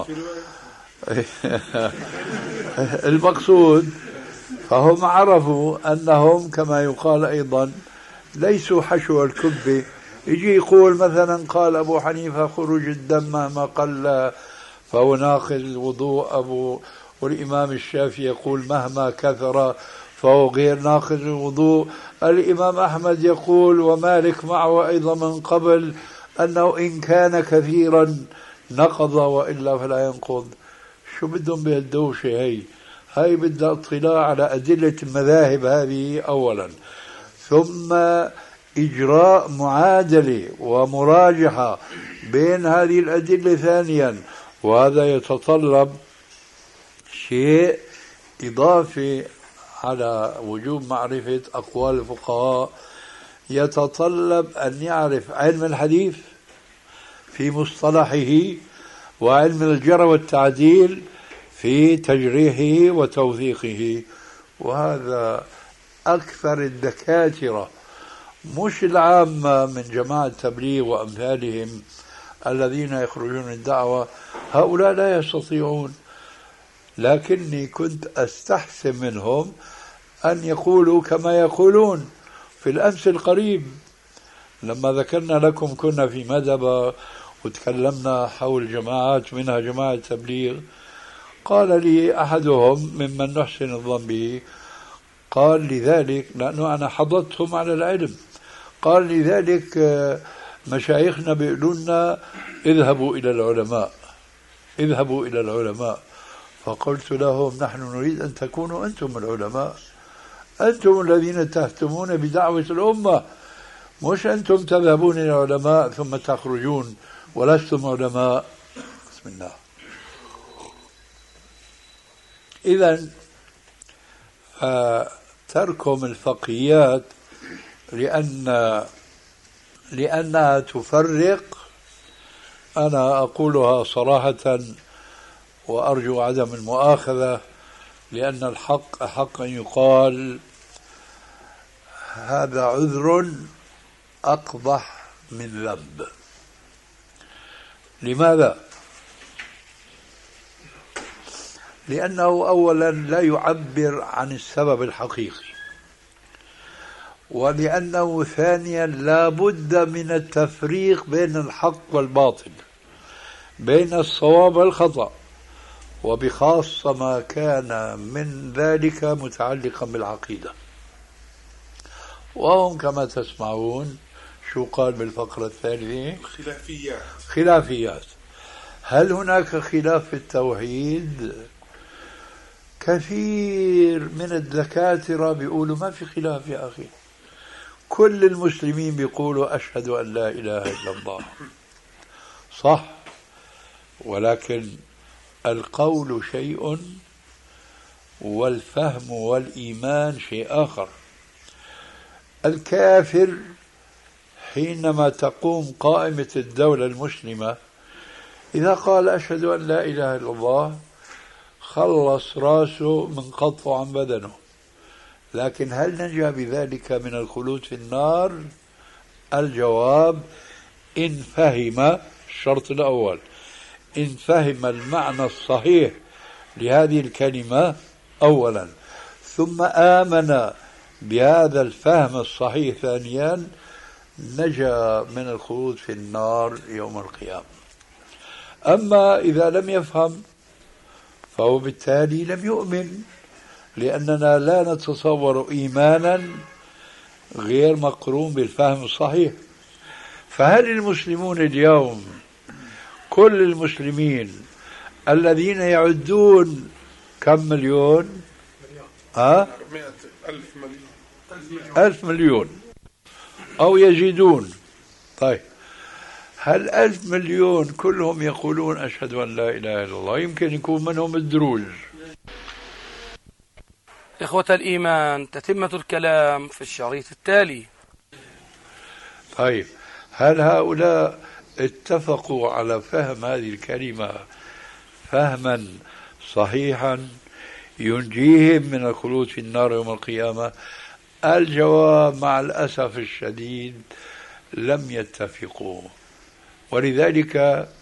المقصود فهم عرفوا أنهم كما يقال أيضا ليسوا حشو الكبة. يجي يقول مثلا قال أبو حنيفة خروج الدم مهما قل فهو ناقض الوضوء، والإمام الشافعي يقول مهما كثر فهو غير ناقض الوضوء. الإمام أحمد يقول ومالك معه أيضا من قبل أنه إن كان كثيرا نقض وإلا فلا ينقض. شو بدهم بهالدوشة هاي بدها اطلاع على أدلة المذاهب هذه أولا، ثم إجراء معادلة ومراجحة بين هذه الأدلة ثانيا، وهذا يتطلب شيء إضافي على وجوب معرفة أقوال الفقهاء، يتطلب أن يعرف علم الحديث في مصطلحه وعلم الجرح والتعديل في تجريحه وتوثيقه. وهذا أكثر الدكاترة مش العامة من جماعة التبليغ وأمثالهم الذين يخرجون الدعوة، هؤلاء لا يستطيعون. لكني كنت أستحسن منهم أن يقولوا كما يقولون. في الأمس القريب لما ذكرنا لكم كنا في مذهب وتكلمنا حول جماعات منها جماعة التبليغ، قال لي أحدهم ممن نحسن الظن به، قال لذلك لأنه أنا حضرتهم على العلم، قال لذلك مشايخنا بيقولوا لنا اذهبوا إلى العلماء، اذهبوا إلى العلماء. فقلت لهم نحن نريد أن تكونوا أنتم العلماء، أنتم الذين تهتمون بدعوة الأمة، مش أنتم تذهبون إلى العلماء ثم تخرجون ولستم علماء. بسم الله. إذن تركهم الفقهيات لأنها تفرق، أنا أقولها صراحة وأرجو عدم المؤاخذة، لأن الحق أحق أن يقال، هذا عذر أقبح من ذنب. لماذا؟ لأنه أولا لا يعبر عن السبب الحقيقي، ولأنه ثانيا لا بد من التفريق بين الحق والباطل، بين الصواب والخطأ، وبخاصة ما كان من ذلك متعلقا بالعقيدة. وهم كما تسمعون شو قال بالفقرة الثانية؟ خلافيات. هل هناك خلاف في التوحيد؟ كثير من الدكاترة بيقولوا ما في خلاف يا أخي، كل المسلمين بيقولوا أشهد أن لا إله إلا الله، صح، ولكن القول شيء والفهم والإيمان شيء آخر. الكافر حينما تقوم قائمة الدولة المسلمة إذا قال أشهد أن لا إله إلا الله خلص راسه من قطعه عن بدنه، لكن هل نجا بذلك من الخلود في النار؟ الجواب إن فهم، الشرط الأول، إن فهم المعنى الصحيح لهذه الكلمة أولا، ثم آمن بهذا الفهم الصحيح ثانيا، نجا من الخلود في النار يوم القيامة. أما إذا لم يفهم فهو بالتالي لم يؤمن، لأننا لا نتصور إيمانا غير مقرون بالفهم الصحيح. فهل المسلمون اليوم، كل المسلمين الذين يعدون كم مليون؟ 100,000 مليون أو يزيدون، طيب هل 1000 مليون كلهم يقولون أشهد أن لا إله إلا الله؟ يمكن يكون منهم الدروز. إخوة الإيمان، تتمة الكلام في الشريط التالي. طيب هل هؤلاء اتفقوا على فهم هذه الكلمة فهما صحيحا ينجيهم من الخلود في النار يوم القيامة؟ الجواب مع الأسف الشديد لم يتفقوا. ولذلك